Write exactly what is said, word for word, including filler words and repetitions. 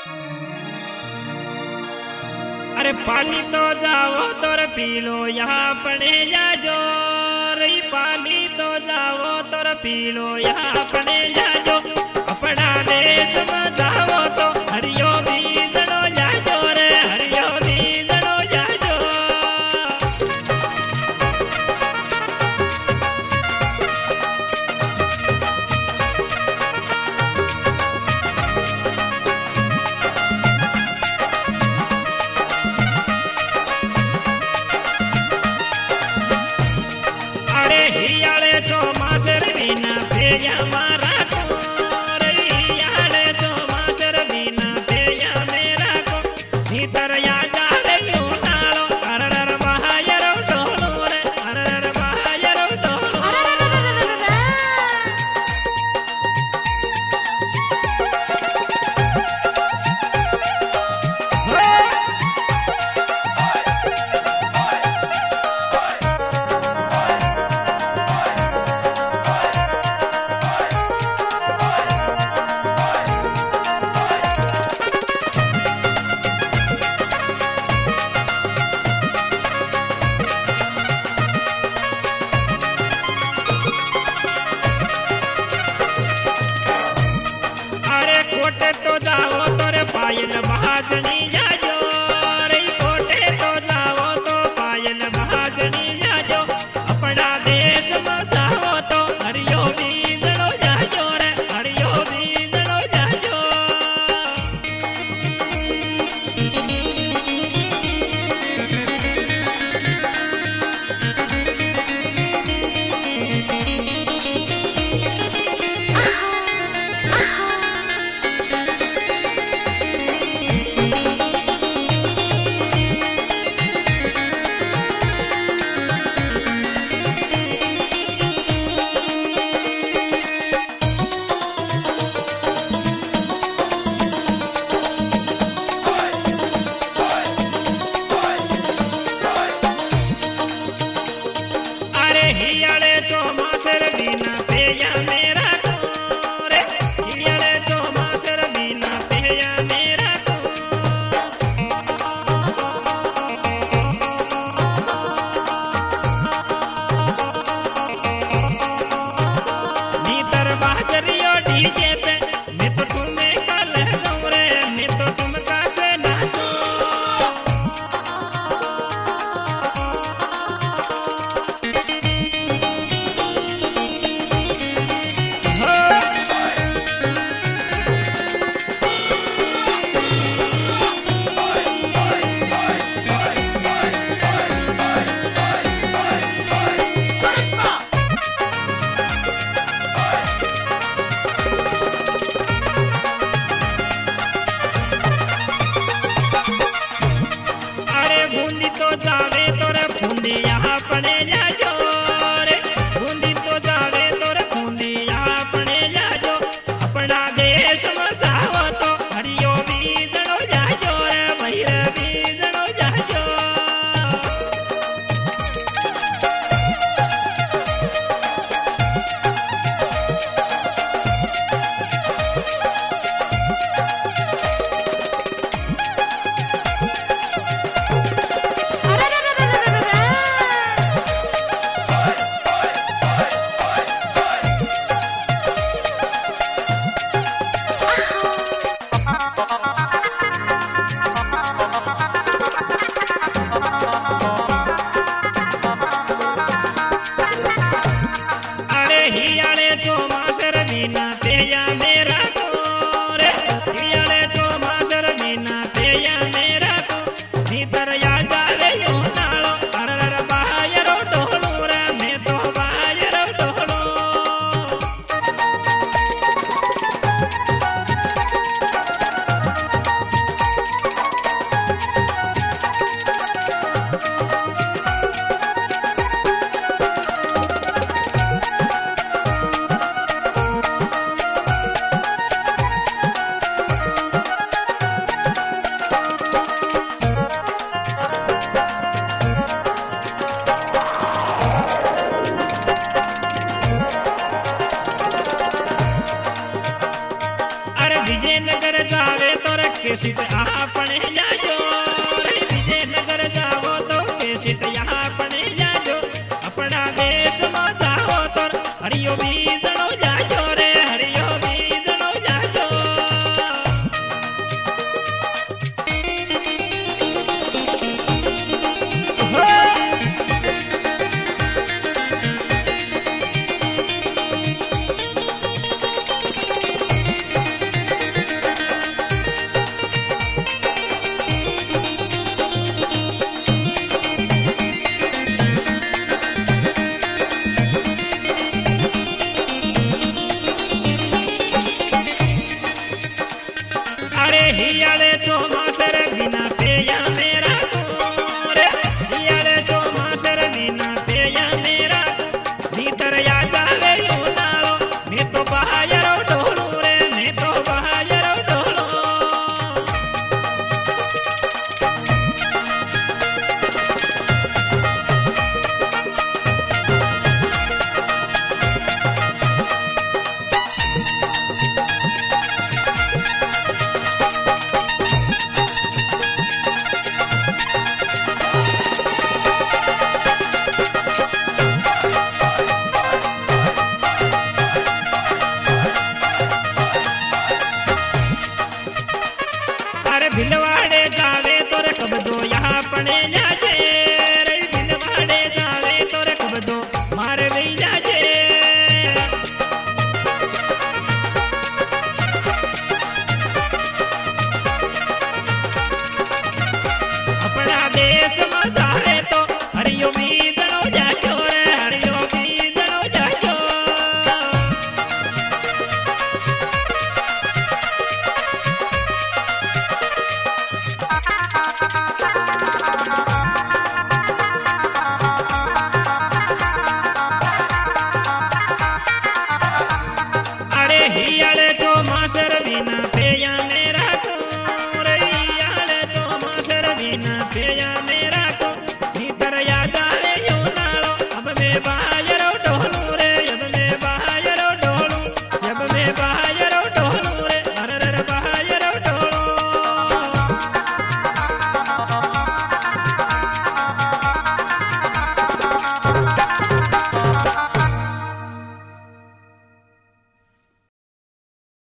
अरे पानी तो जाओ तोर पी लो यहाँ पड़े जाजो रे पानी तो जाओ तोर पी लो यहाँ पड़े जाजो अपना देश में जाओ तो हरियो बीजनो जाजो रे हरियो बीजनो जाजो। हियाले तो मासर बिना तेया मारा को रे हियाले तो मासर बिना तेया मेरा को भीतर या जावे यूं नालो अरर बहायरो डोलो रे अरर बहायरो डोलो कोटे तो जाओ तोरे पायल महाजनी जाजो रे कोटे तो जाओ तो पायल महाजनी जाजो अपना देश में जाओ तो हरियो बीजनो जाजो रे हरियो बीजनो जाजो। हियाले तो मासर बिना तेया मेरा को रे हियाले तो मासर बिना तेया मेरा को भीतर बाजरियो डीजे पे मैं तो तुम्हें कल दूं रे मैं तो तुम का से नाचूं। बूंदी तो जावे तोरे फूंदी यहाँ पड़े जाजो रे बूंदी तो जावे तोरे फूंदी यहाँ पड़े जाजो अपना देश में जाओ तो हरियो बीजनो जाजो रे भैर बीजनो जाजो। विजयनगर जावे तो रे केसित आपने जाजो रे विजयनगर जावो तो केसित आपने जाजो अपना देश में जावो तो हरियो बीजनो जाजो रे हरियो बीजनो जाजो। अरे हियाले तो मासर बिना पेया मेरा रे हियाले तो मासर बिना पेया मेरा भीतर या जावे उनालो मैं तो बाहर ढोलू रे मैं तो बाहर ढोलू। अरे भिलवाड़े